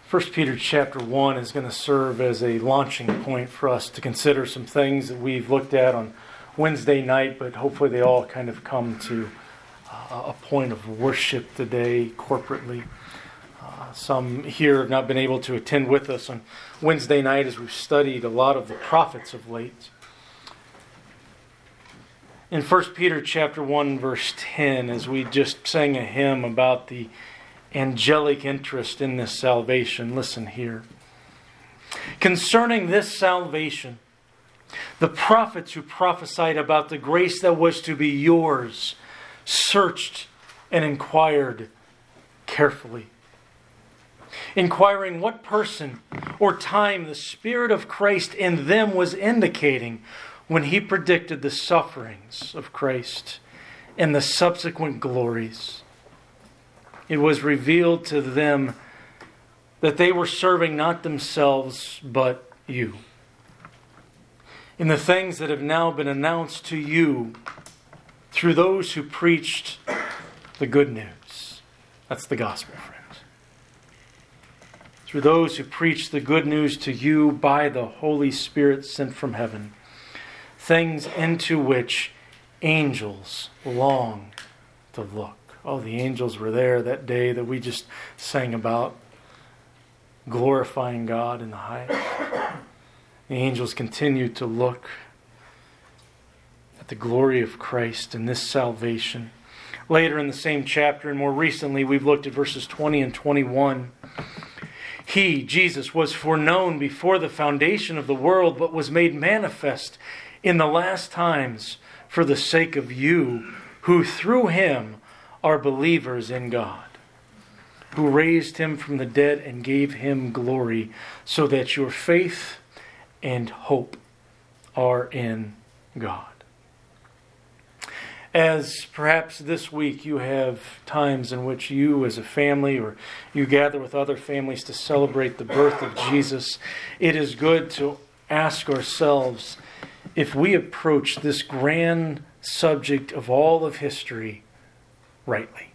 1 Peter chapter 1 is going to serve as a launching point for us to consider some things that we've looked at on Wednesday night, but hopefully they all kind of come to a point of worship today corporately. Some here have not been able to attend with us on Wednesday night as we've studied a lot of the prophets of late. In 1 Peter chapter 1 verse 10, as we just sang a hymn about the angelic interest in this salvation, listen here. Concerning this salvation, the prophets who prophesied about the grace that was to be yours searched and inquired carefully, inquiring what person or time the Spirit of Christ in them was indicating when He predicted the sufferings of Christ and the subsequent glories. It was revealed to them that they were serving not themselves, but you. In the things that have now been announced to you through those who preached the good news. That's the gospel, friends. Through those who preached the good news to you by the Holy Spirit sent from heaven. Things into which angels long to look. Oh, the angels were there that day that we just sang about, glorifying God in the highest. The angels continue to look at the glory of Christ and this salvation. Later in the same chapter, and more recently, we've looked at verses 20 and 21. He, Jesus, was foreknown before the foundation of the world, but was made manifest in the last times for the sake of you, who through Him are believers in God, who raised Him from the dead and gave Him glory, so that your faith and hope are in God. As perhaps this week you have times in which you as a family or you gather with other families to celebrate the birth of Jesus, it is good to ask ourselves if we approach this grand subject of all of history rightly.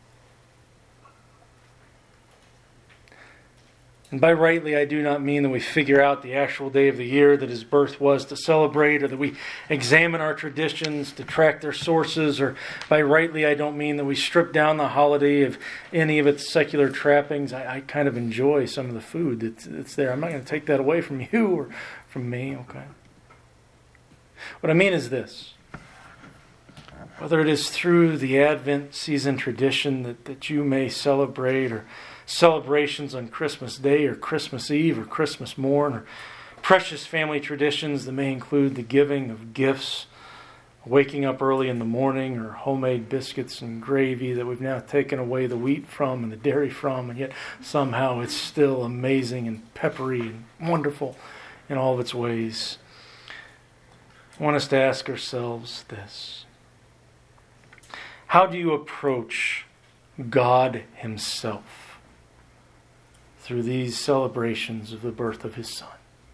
And by rightly, I do not mean that we figure out the actual day of the year that His birth was to celebrate, or that we examine our traditions to track their sources, or by rightly, I don't mean that we strip down the holiday of any of its secular trappings. I kind of enjoy some of the food that's there. I'm not going to take that away from you or from me, okay? What I mean is this. Whether it is through the Advent season tradition that you may celebrate, or celebrations on Christmas Day or Christmas Eve or Christmas morn, or precious family traditions that may include the giving of gifts, waking up early in the morning, or homemade biscuits and gravy that we've now taken away the wheat from and the dairy from, and yet somehow it's still amazing and peppery and wonderful in all of its ways. I want us to ask ourselves this. How do you approach God Himself through these celebrations of the birth of His Son?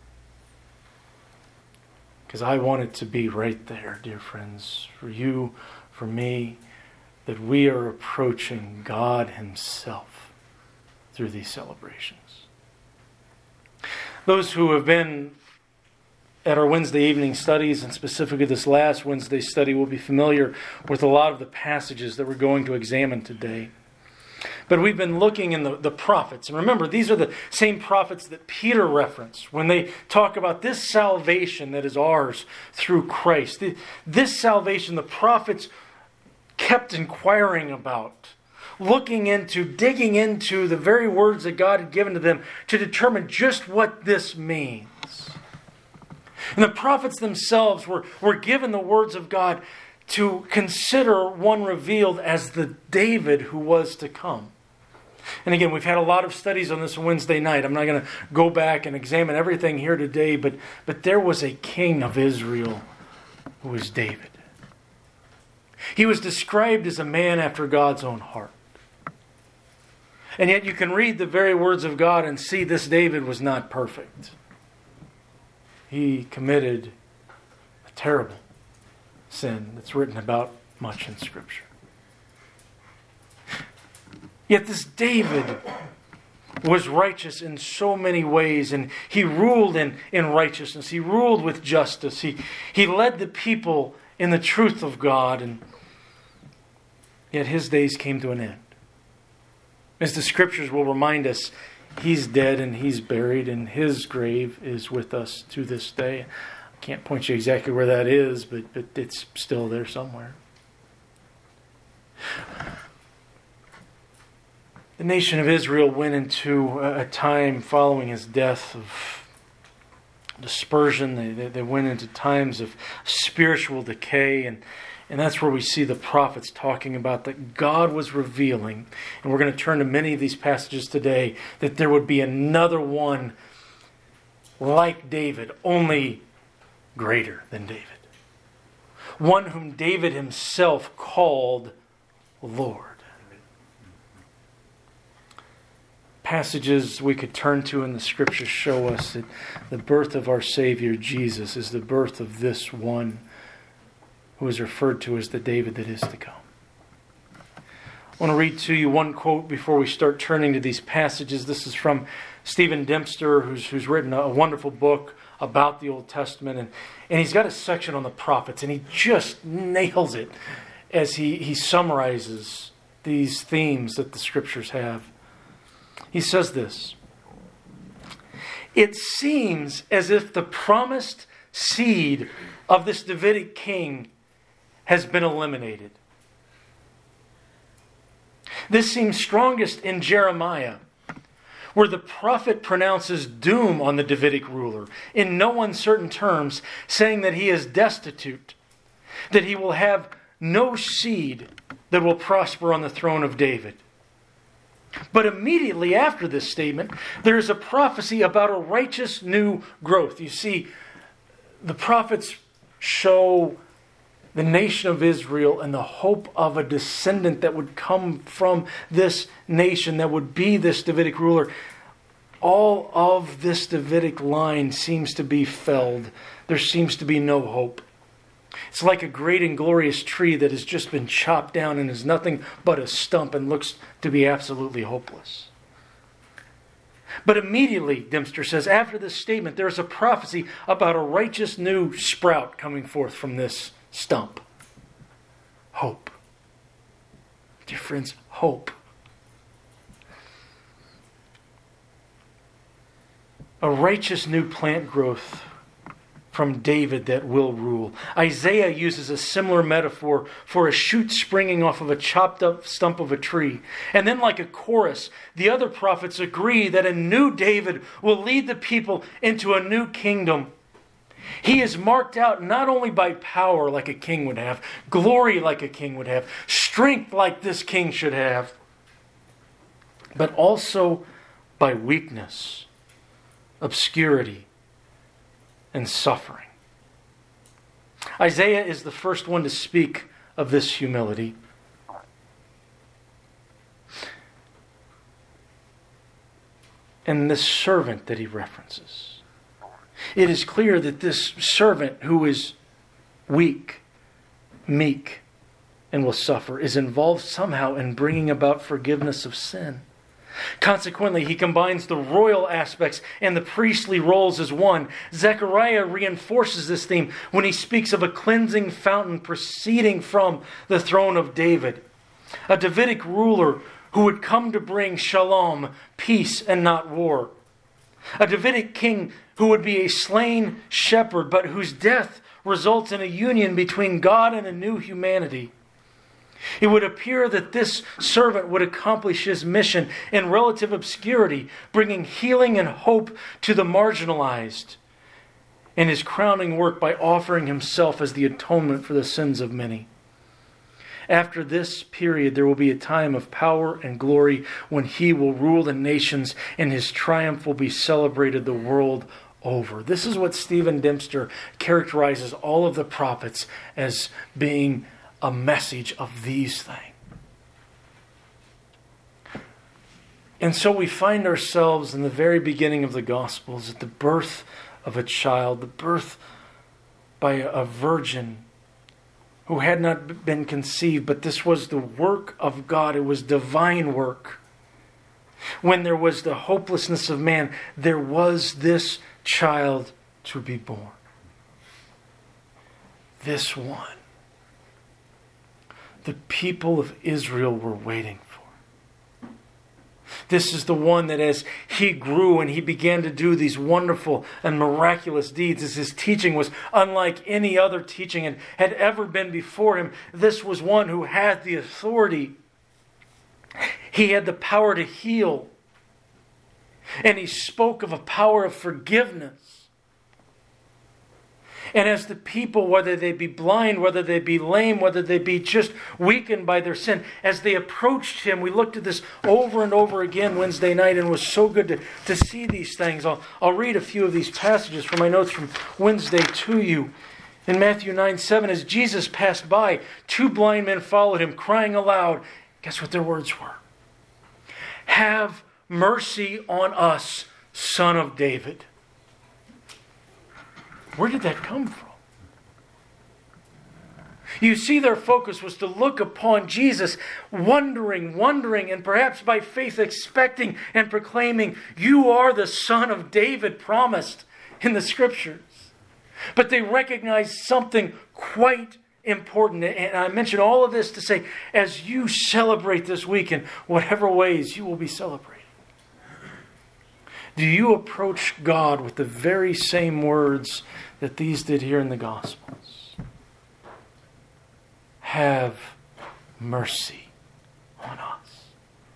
Because I want it to be right there, dear friends, for you, for me, that we are approaching God Himself through these celebrations. Those who have been at our Wednesday evening studies, and specifically this last Wednesday study, will be familiar with a lot of the passages that we're going to examine today. But we've been looking in the prophets. And remember, these are the same prophets that Peter referenced when they talk about this salvation that is ours through Christ. This salvation the prophets kept inquiring about, looking into, digging into the very words that God had given to them to determine just what this means. And the prophets themselves were given the words of God to consider one revealed as the David who was to come. And again, we've had a lot of studies on this Wednesday night. I'm not going to go back and examine everything here today, but there was a king of Israel who was David. He was described as a man after God's own heart. And yet you can read the very words of God and see this David was not perfect. He committed a terrible sin that's written about much in Scripture. Yet this David was righteous in so many ways, and he ruled in righteousness. He ruled with justice. He led the people in the truth of God, and yet his days came to an end. As the Scriptures will remind us, he's dead and he's buried, and his grave is with us to this day. I can't point you exactly where that is, but it's still there somewhere. The nation of Israel went into a time following his death of dispersion. They went into times of spiritual decay, and that's where we see the prophets talking about that God was revealing, and we're going to turn to many of these passages today, that there would be another one like David, only greater than David. One whom David himself called Lord. Passages we could turn to in the Scriptures show us that the birth of our Savior Jesus is the birth of this one who is referred to as the David that is to come. I want to read to you one quote before we start turning to these passages. This is from Stephen Dempster, who's written a wonderful book about the Old Testament, and he's got a section on the prophets, and he just nails it as he summarizes these themes that the Scriptures have. He says this: "It seems as if the promised seed of this Davidic king has been eliminated. This seems strongest in Jeremiah, where the prophet pronounces doom on the Davidic ruler in no uncertain terms, saying that he is destitute, that he will have no seed that will prosper on the throne of David. But immediately after this statement, there is a prophecy about a righteous new growth." You see, the prophets show the nation of Israel and the hope of a descendant that would come from this nation, that would be this Davidic ruler. All of this Davidic line seems to be felled. There seems to be no hope. It's like a great and glorious tree that has just been chopped down and is nothing but a stump and looks to be absolutely hopeless. But immediately, Dempster says, after this statement, there is a prophecy about a righteous new sprout coming forth from this stump. Hope. Dear friends, hope. A righteous new plant growth from David that will rule. Isaiah uses a similar metaphor for a shoot springing off of a chopped up stump of a tree. And then, like a chorus, the other prophets agree that a new David will lead the people into a new kingdom. He is marked out not only by power like a king would have, glory like a king would have, strength like this king should have, but also by weakness, obscurity, and suffering. Isaiah is the first one to speak of this humility. And this servant that he references. It is clear that this servant who is weak, meek, and will suffer is involved somehow in bringing about forgiveness of sin. Consequently, he combines the royal aspects and the priestly roles as one. Zechariah reinforces this theme when he speaks of a cleansing fountain proceeding from the throne of David. A Davidic ruler who would come to bring shalom, peace and not war. A Davidic king who would be a slain shepherd, but whose death results in a union between God and a new humanity. It would appear that this servant would accomplish his mission in relative obscurity, bringing healing and hope to the marginalized, and his crowning work by offering himself as the atonement for the sins of many. After this period, there will be a time of power and glory when he will rule the nations and his triumph will be celebrated the world over. This is what Stephen Dempster characterizes all of the prophets as being a message of these things. And so we find ourselves in the very beginning of the Gospels at the birth of a child, the birth by a virgin who had not been conceived, but this was the work of God. It was divine work. when there was the hopelessness of man, there was this child to be born. This one. The people of Israel were waiting for. This is the one that as he grew and he began to do these wonderful and miraculous deeds, as his teaching was unlike any other teaching and had ever been before him, this was one who had the authority. He had the power to heal. And he spoke of a power of forgiveness. And as the people, whether they be blind, whether they be lame, whether they be just weakened by their sin, as they approached him, we looked at this over and over again Wednesday night, and it was so good to see these things. I'll read a few of these passages from my notes from Wednesday to you. In Matthew 9:7, as Jesus passed by, 2 blind men followed him, crying aloud. Guess what their words were? Have mercy on us, Son of David. Where did that come from? You see, their focus was to look upon Jesus, wondering, and perhaps by faith expecting and proclaiming, you are the Son of David promised in the Scriptures. But they recognized something quite important. And I mention all of this to say, as you celebrate this week in whatever ways you will be celebrating, do you approach God with the very same words that these did here in the Gospels? Have mercy on us.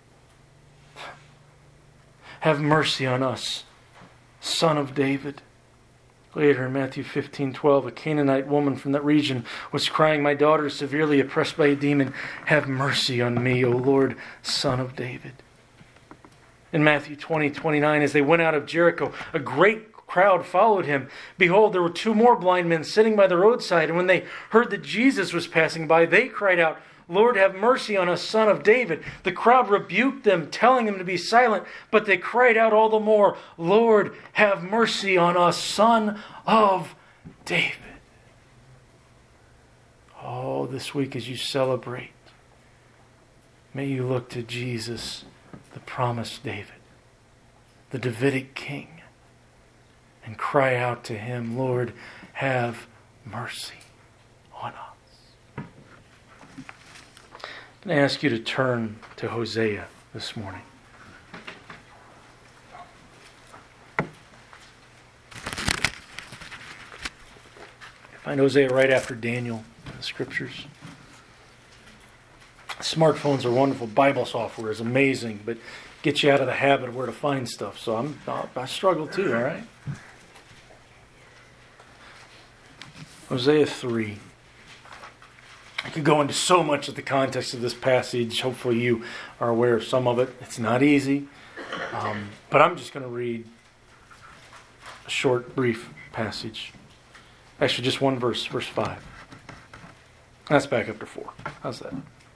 Have mercy on us, Son of David. Later in Matthew 15:12, a Canaanite woman from that region was crying, my daughter is severely oppressed by a demon. Have mercy on me, O Lord, Son of David. In Matthew 20:29, as they went out of Jericho, a great crowd followed him. Behold, there were 2 more blind men sitting by the roadside, and when they heard that Jesus was passing by, they cried out, Lord, have mercy on us, Son of David. The crowd rebuked them, telling them to be silent, but they cried out all the more, Lord, have mercy on us, Son of David. Oh, this week as you celebrate, may you look to Jesus, the promised David, the Davidic king, and cry out to him, Lord, have mercy on us. I'm going to ask you to turn to Hosea this morning. Find Hosea right after Daniel in the Scriptures. Smartphones are wonderful. Bible software is amazing, but get you out of the habit of where to find stuff. So I struggle too, all right? Hosea 3. I could go into so much of the context of this passage. Hopefully you are aware of some of it. It's not easy. But I'm just going to read a short, brief passage. Actually, just one verse, verse 5. Let's back up to 4. How's that?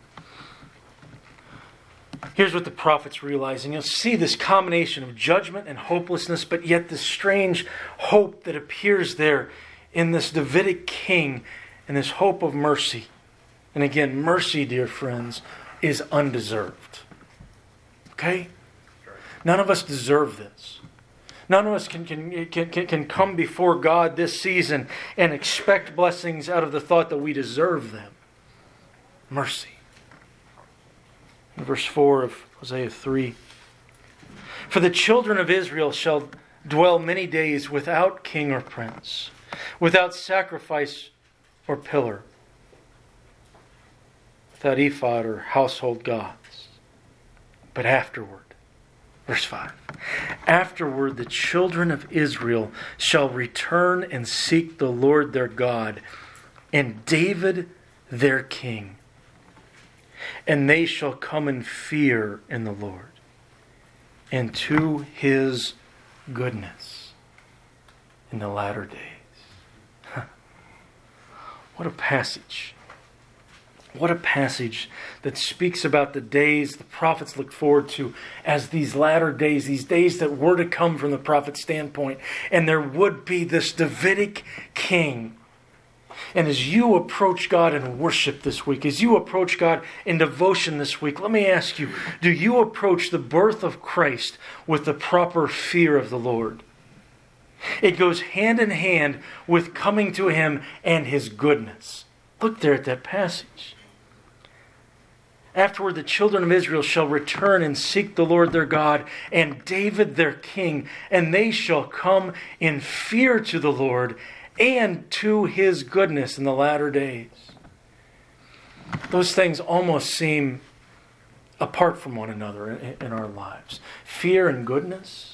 Here's what the prophet's realizing. You'll see this combination of judgment and hopelessness, but yet this strange hope that appears there in this Davidic king and this hope of mercy. And again, mercy, dear friends, is undeserved. Okay? None of us deserve this. None of us can come before God this season and expect blessings out of the thought that we deserve them. Mercy. In verse 4 of Hosea 3. For the children of Israel shall dwell many days without king or prince, without sacrifice or pillar, without ephod or household gods. But afterward, verse 5, afterward the children of Israel shall return and seek the Lord their God and David their king. And they shall come in fear in the Lord and to his goodness in the latter days. What a passage. What a passage that speaks about the days the prophets looked forward to as these latter days, these days that were to come from the prophet's standpoint. And there would be this Davidic king. And as you approach God in worship this week, as you approach God in devotion this week, let me ask you, do you approach the birth of Christ with the proper fear of the Lord? It goes hand in hand with coming to Him and His goodness. Look there at that passage. Afterward, the children of Israel shall return and seek the Lord their God and David their king, and they shall come in fear to the Lord and to His goodness in the latter days. Those things almost seem apart from one another in our lives. Fear and goodness.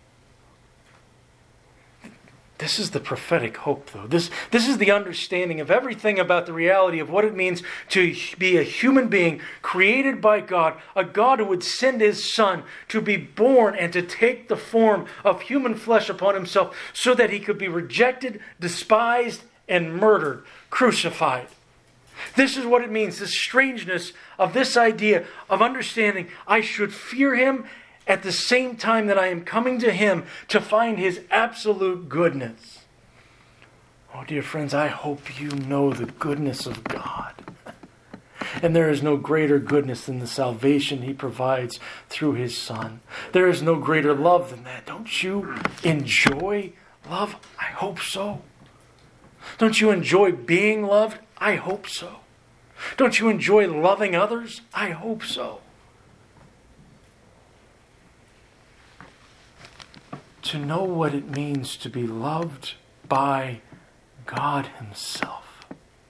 This is the prophetic hope, though. This is the understanding of everything about the reality of what it means to be a human being created by God, a God who would send His Son to be born and to take the form of human flesh upon Himself so that He could be rejected, despised, and murdered, crucified. This is what it means, the strangeness of this idea of understanding I should fear Him at the same time that I am coming to Him to find His absolute goodness. Oh, dear friends, I hope you know the goodness of God. And there is no greater goodness than the salvation He provides through His Son. There is no greater love than that. Don't you enjoy love? I hope so. Don't you enjoy being loved? I hope so. Don't you enjoy loving others? I hope so. To know what it means to be loved by God Himself.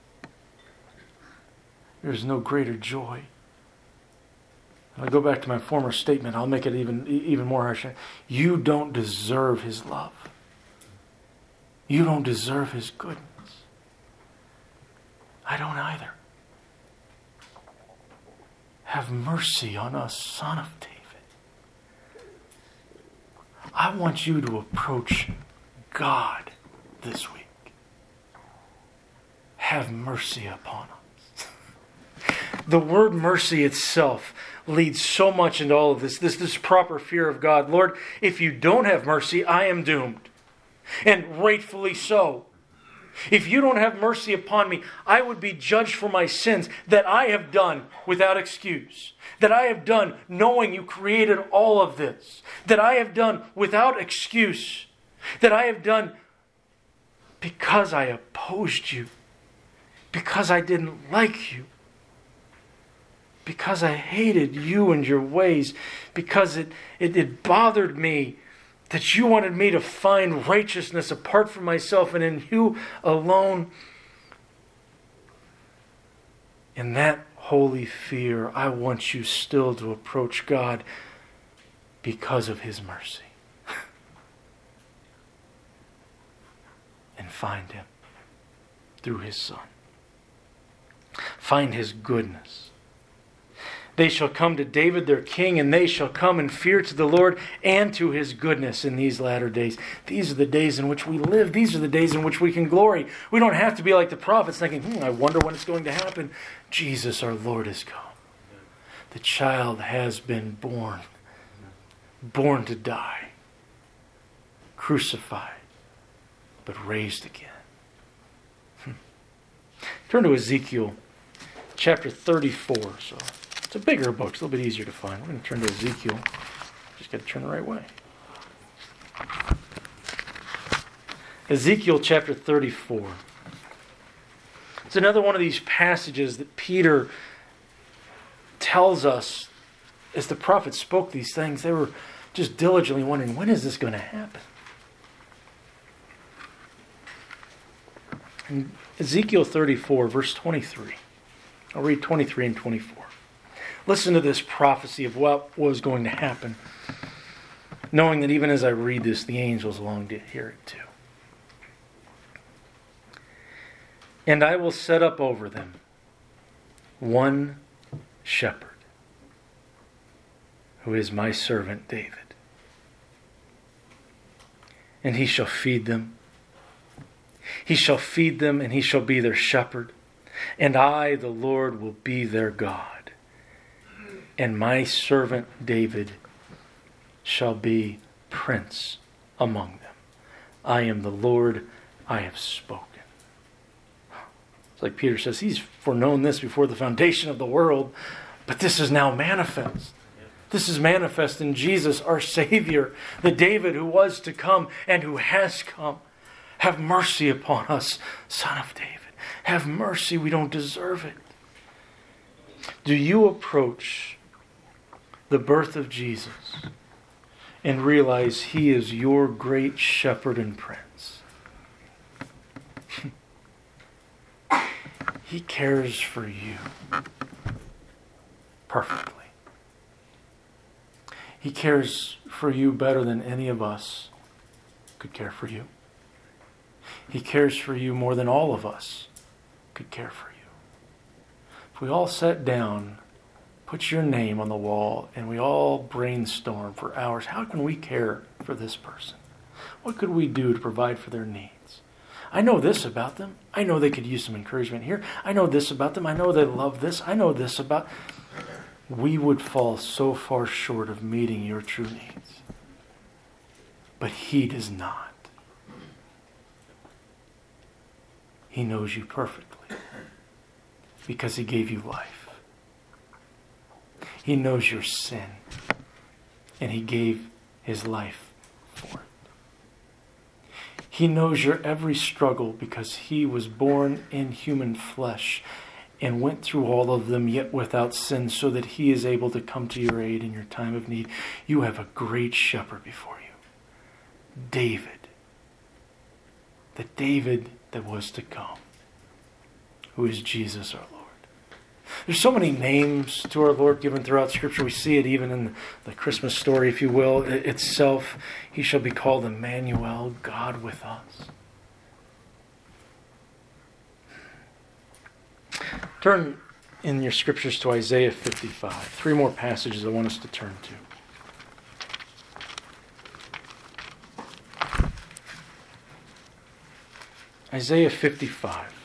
There's no greater joy. And I'll go back to my former statement. I'll make it even more harsh. You don't deserve His love. You don't deserve His goodness. I don't either. Have mercy on us, Son of David. I want you to approach God this week. Have mercy upon us. The word mercy itself leads so much into all of this proper fear of God. Lord, if you don't have mercy, I am doomed. And rightfully so. If you don't have mercy upon me, I would be judged for my sins that I have done without excuse. That I have done knowing you created all of this. That I have done without excuse. That I have done because I opposed you. Because I didn't like you. Because I hated you and your ways. Because it bothered me that you wanted me to find righteousness apart from myself and in you alone. In that holy fear, I want you still to approach God because of His mercy. And find Him through His Son. Find His goodness. They shall come to David their king, and they shall come in fear to the Lord and to His goodness in these latter days. These are the days in which we live. These are the days in which we can glory. We don't have to be like the prophets thinking, I wonder when it's going to happen. Jesus our Lord has come. The child has been born. Born to die. Crucified. But raised again. Turn to Ezekiel chapter 34. It's a bigger book. It's a little bit easier to find. We're going to turn to Ezekiel. Just got to turn the right way. Ezekiel chapter 34. It's another one of these passages that Peter tells us as the prophets spoke these things. They were just diligently wondering, when is this going to happen? In Ezekiel 34, verse 23. I'll read 23 and 24. Listen to this prophecy of what was going to happen, knowing that even as I read this, the angels long to hear it too. And I will set up over them one shepherd, who is my servant David. And he shall feed them. He shall feed them, and he shall be their shepherd. And I, the Lord, will be their God. And my servant David shall be prince among them. I am the Lord, I have spoken. like Peter says, He's foreknown this before the foundation of the world, but this is now manifest. This is manifest in Jesus, our Savior, the David who was to come and who has come. Have mercy upon us, Son of David. Have mercy, we don't deserve it. Do you approach the birth of Jesus and realize He is your great shepherd and prince? He cares for you perfectly. He cares for you better than any of us could care for you. He cares for you more than all of us could care for you. If we all sat down, put your name on the wall, and we all brainstorm for hours, how can we care for this person? What could we do to provide for their needs? I know this about them. I know they could use some encouragement here. I know this about them. I know they love this. I know this about... We would fall so far short of meeting your true needs. But He does not. He knows you perfectly because He gave you life. He knows your sin and He gave His life for it. He knows your every struggle because He was born in human flesh and went through all of them, yet without sin, so that He is able to come to your aid in your time of need. You have a great shepherd before you. David. The David that was to come, who is Jesus our Lord. There's so many names to our Lord given throughout Scripture. We see it even in the Christmas story, if you will, itself. He shall be called Emmanuel, God with us. Turn in your scriptures to Isaiah 55. 3 more passages I want us to turn to. Isaiah 55.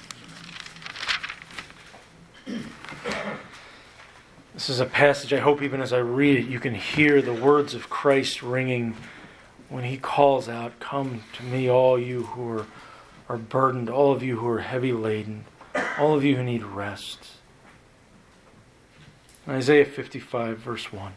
This is a passage I hope even as I read it you can hear the words of Christ ringing when He calls out, "Come to me, all you who are burdened, all of you who are heavy laden, all of you who need rest." Isaiah 55, verse 1.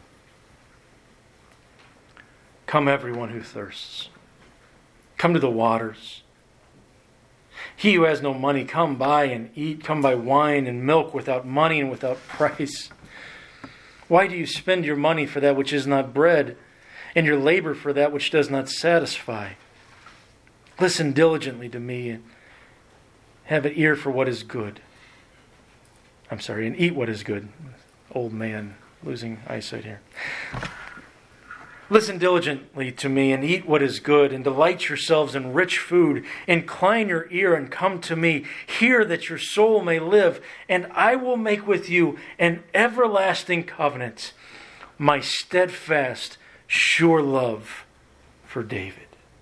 "Come, everyone who thirsts. Come to the waters. He who has no money, come buy and eat. Come buy wine and milk without money and without price. Why do you spend your money for that which is not bread, and your labor for that which does not satisfy? Listen diligently to me and have an ear for what is good." And eat what is good. Old man losing eyesight here. "Listen diligently to me and eat what is good, and delight yourselves in rich food. Incline your ear and come to me. Hear that your soul may live, and I will make with you an everlasting covenant, my steadfast, sure love for David."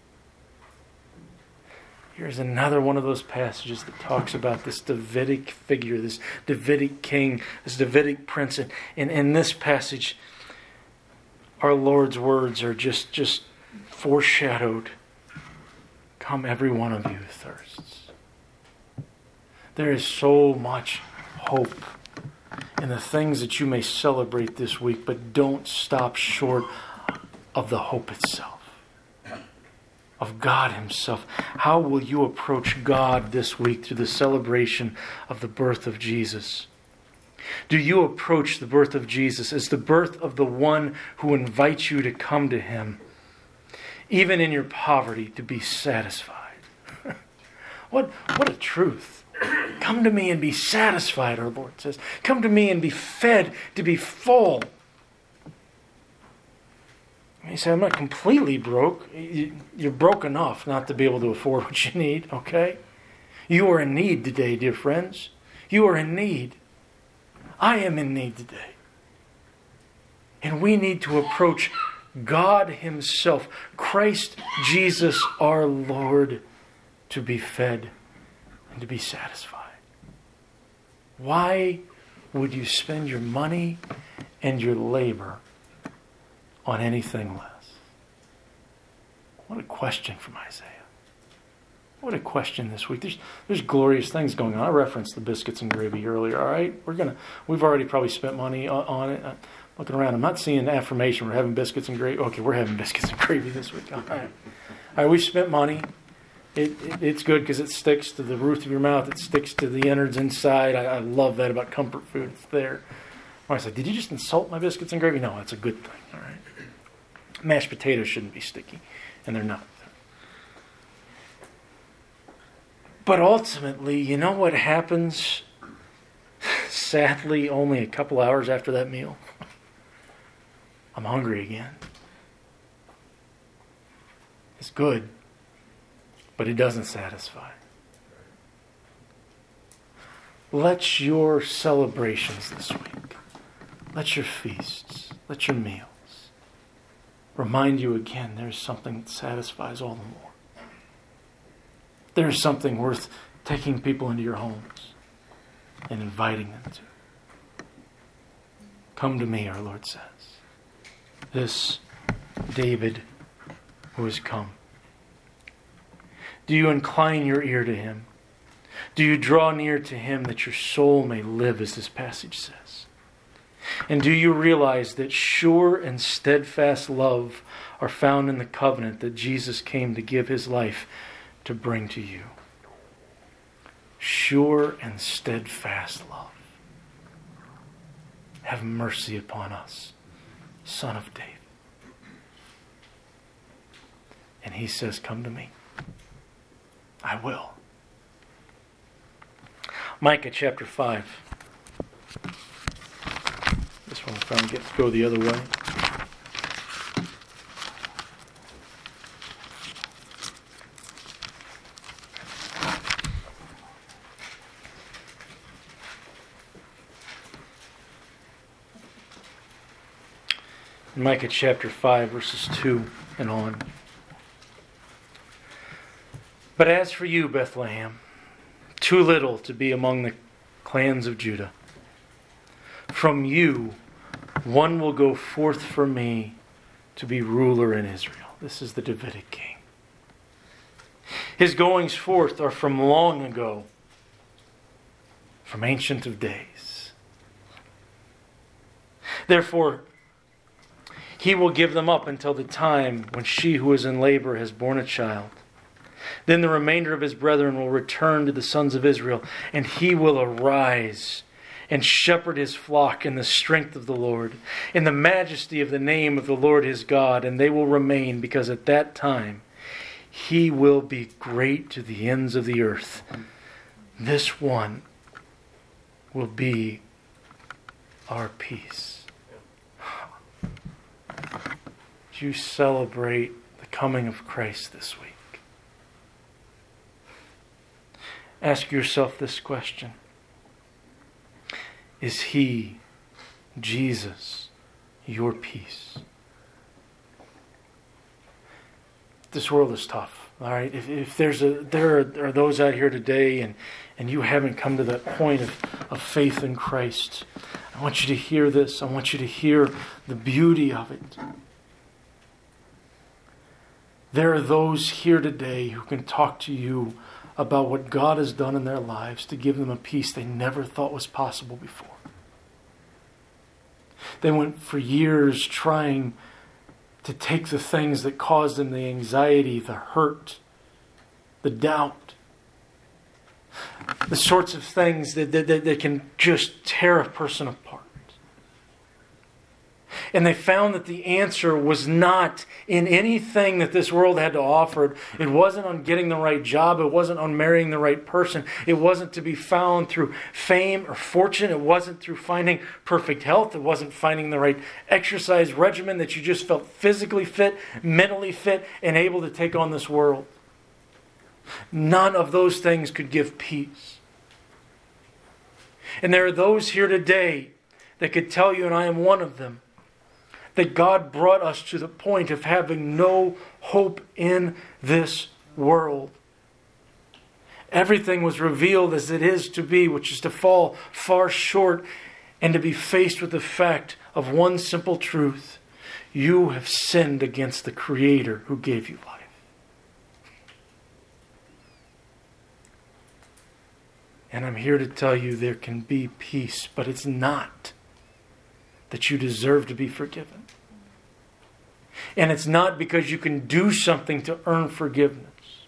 Here's another one of those passages that talks about this Davidic figure, this Davidic king, this Davidic prince. And in this passage, our Lord's words are just foreshadowed. Come, every one of you who thirsts. There is so much hope in the things that you may celebrate this week, but don't stop short of the hope itself, of God Himself. How will you approach God this week through the celebration of the birth of Jesus? Do you approach the birth of Jesus as the birth of the one who invites you to come to Him, even in your poverty, to be satisfied? What a truth. Come to me and be satisfied, our Lord says. Come to me and be fed, to be full. You say, "I'm not completely broke." You're broke enough not to be able to afford what you need, okay? You are in need today, dear friends. You are in need. I am in need today. And we need to approach God Himself, Christ Jesus our Lord, to be fed and to be satisfied. Why would you spend your money and your labor on anything less? What a question from Isaiah. What a question this week. There's glorious things going on. I referenced the biscuits and gravy earlier. All right, we've already probably spent money on it. I'm looking around, I'm not seeing affirmation. We're having biscuits and gravy. Okay, we're having biscuits and gravy this week. All right, we've spent money. It's good because it sticks to the roof of your mouth. It sticks to the innards inside. I love that about comfort food. It's there. I was like, did you just insult my biscuits and gravy? No, that's a good thing. All right. Mashed potatoes shouldn't be sticky, and they're not. But ultimately, you know what happens, sadly, only a couple hours after that meal? I'm hungry again. It's good, but it doesn't satisfy. Let your celebrations this week, let your feasts, let your meals remind you again there's something that satisfies all the more. There's something worth taking people into your homes and inviting them to. Come to me, our Lord says. This David who has come. Do you incline your ear to him? Do you draw near to him that your soul may live, as this passage says? And do you realize that sure and steadfast love are found in the covenant that Jesus came to give his life to bring to you? Sure and steadfast love. Have mercy upon us, Son of David. And he says, come to me. I will. Micah chapter 5. This one will probably go the other way. Micah chapter 5, verses 2 and on. But as for you, Bethlehem, too little to be among the clans of Judah. From you, one will go forth for me to be ruler in Israel. This is the Davidic king. His goings forth are from long ago, from ancient of days. Therefore, he will give them up until the time when she who is in labor has borne a child. Then the remainder of his brethren will return to the sons of Israel, and he will arise and shepherd his flock in the strength of the Lord, in the majesty of the name of the Lord his God, and they will remain, because at that time he will be great to the ends of the earth. This one will be our peace. Do you celebrate the coming of Christ this week? Ask yourself this question. Is he, Jesus, your peace? This world is tough, all right? If there are those out here today and you haven't come to that point of faith in Christ, I want you to hear this. I want you to hear the beauty of it. There are those here today who can talk to you about what God has done in their lives to give them a peace they never thought was possible before. They went for years trying to take the things that caused them the anxiety, the hurt, the doubt, the sorts of things that can just tear a person apart. And they found that the answer was not in anything that this world had to offer. It wasn't on getting the right job. It wasn't on marrying the right person. It wasn't to be found through fame or fortune. It wasn't through finding perfect health. It wasn't finding the right exercise regimen that you just felt physically fit, mentally fit, and able to take on this world. None of those things could give peace. And there are those here today that could tell you, and I am one of them, that God brought us to the point of having no hope in this world. Everything was revealed as it is to be, which is to fall far short and to be faced with the fact of one simple truth. You have sinned against the Creator who gave you life. And I'm here to tell you there can be peace, but it's not that you deserve to be forgiven. And it's not because you can do something to earn forgiveness.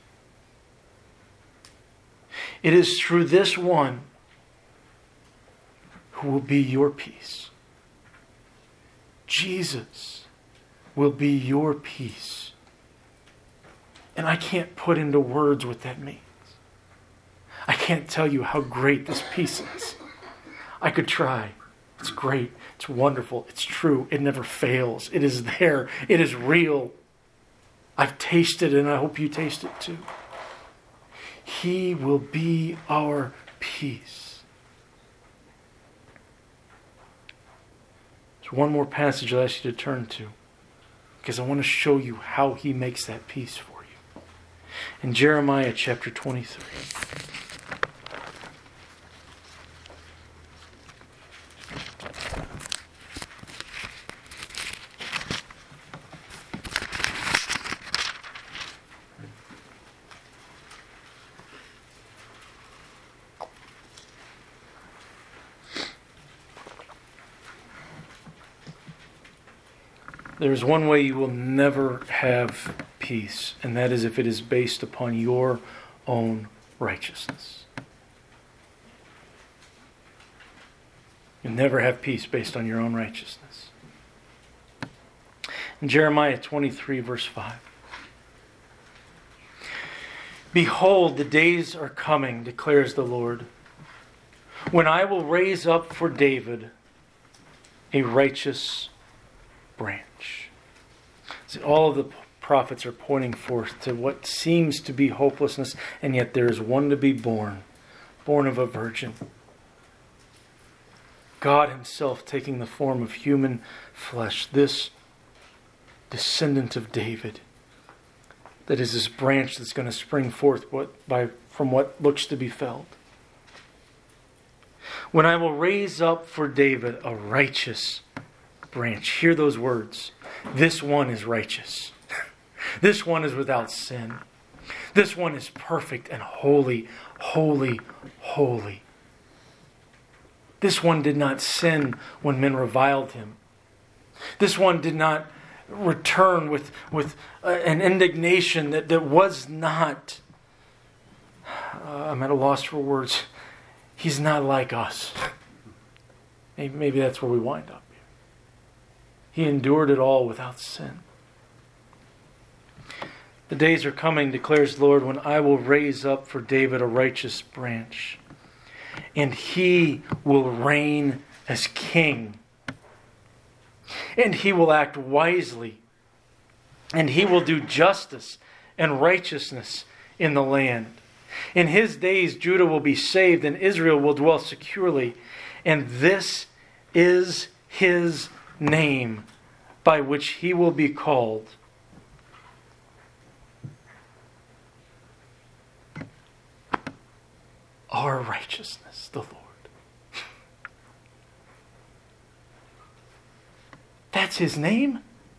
It is through this one who will be your peace. Jesus will be your peace. And I can't put into words what that means. I can't tell you how great this peace is. I could try. It's great. It's wonderful. It's true. It never fails. It is there. It is real. I've tasted it, and I hope you taste it too. He will be our peace. There's one more passage I ask you to turn to, because I want to show you how He makes that peace for you. In Jeremiah chapter 23. There's one way you will never have peace, and that is if it is based upon your own righteousness. You'll never have peace based on your own righteousness. In Jeremiah 23, verse 5. Behold, the days are coming, declares the Lord, when I will raise up for David a righteous branch. See, all of the prophets are pointing forth to what seems to be hopelessness, and yet there is one to be born of a virgin. God Himself taking the form of human flesh, this descendant of David, that is this branch that's going to spring forth from what looks to be felled. When I will raise up for David a righteous branch. Hear those words. This one is righteous. This one is without sin. This one is perfect and holy, holy, holy. This one did not sin when men reviled him. This one did not return with an indignation that was not... I'm at a loss for words. He's not like us. Maybe that's where we wind up. He endured it all without sin. The days are coming, declares the Lord, when I will raise up for David a righteous branch, and he will reign as king. And he will act wisely, and he will do justice and righteousness in the land. In his days Judah will be saved, and Israel will dwell securely. And this is his name by which he will be called. Our righteousness, the Lord. That's his name?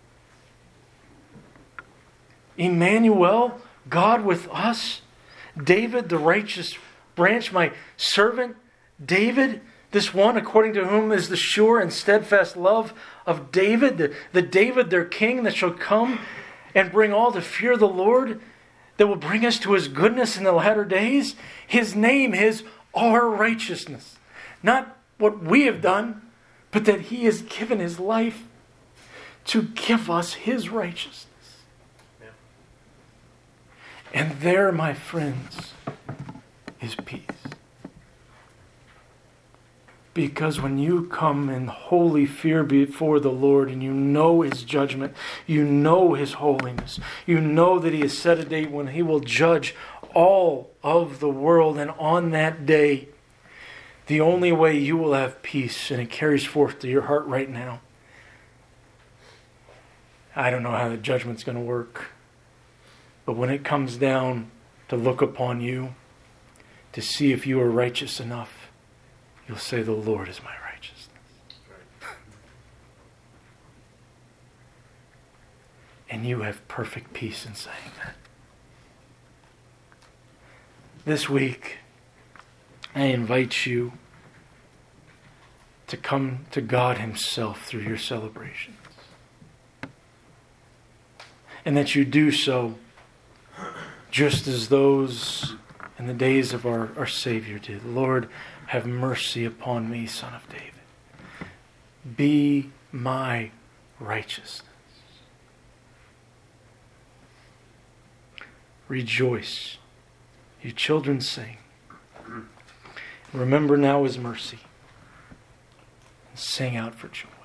Emmanuel, God with us. David, the righteous branch, my servant David, this one according to whom is the sure and steadfast love of David, the David their king that shall come and bring all to fear the Lord, that will bring us to his goodness in the latter days. His name is our righteousness. Not what we have done, but that he has given his life to give us his righteousness. Yeah. And there, my friends, is peace. Because when you come in holy fear before the Lord and you know his judgment, you know his holiness, you know that he has set a date when he will judge all of the world, and on that day, the only way you will have peace, and it carries forth to your heart right now. I don't know how the judgment's going to work, but when it comes down to look upon you, to see if you are righteous enough, you'll say, the Lord is my righteousness. And you have perfect peace in saying that. This week, I invite you to come to God Himself through your celebrations. And that you do so just as those in the days of our Savior did. Lord, have mercy upon me, Son of David. Be my righteousness. Rejoice. You children sing. Remember now His mercy. And sing out for joy.